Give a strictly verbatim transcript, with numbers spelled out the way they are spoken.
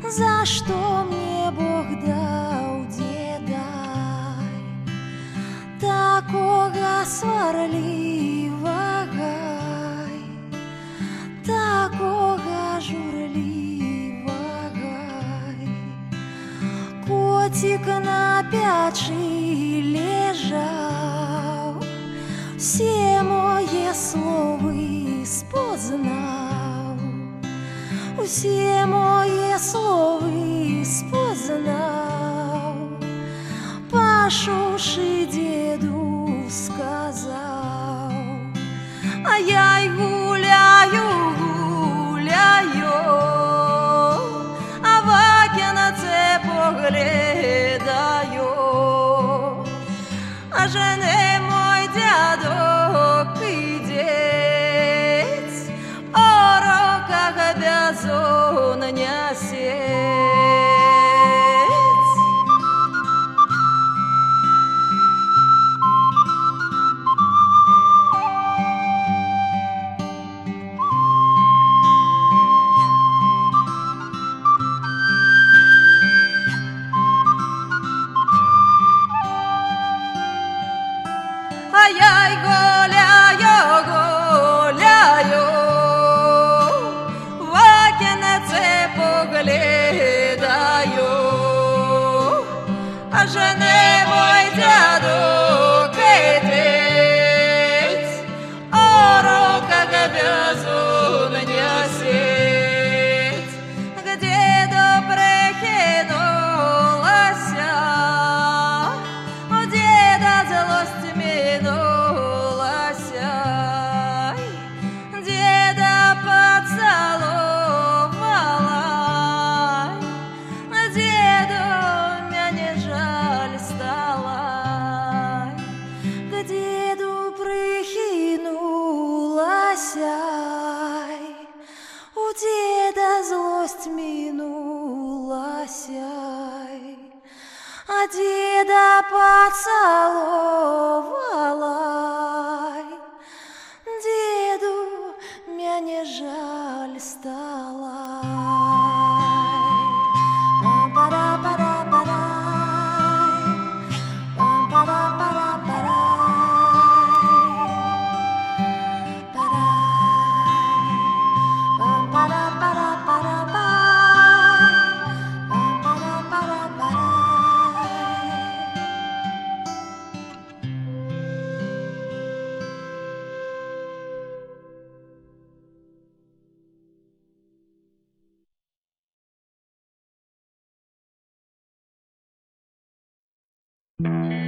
за что мне Бог дав деда, такого сварливого, такого журливого. Котик на печи лежав, все мои словы спознав, все мои словы спознав. Пошуши деду сказал, а я и гуляю, гуляю, а ваки на це поглядаю, а жене мой дядок идет, о руках обязан несет. А я и гуляю, гуляю, в окенце поглядаю, а жене мой дядок идет, о руках обязан несет. Где-то прикинулась, где-то злость минулась, деда поцеловала, деду мне жаль стало, к деду прихинулась, у деда злость минулась, а деда поцеловала, деду мне жаль стало. Thank you.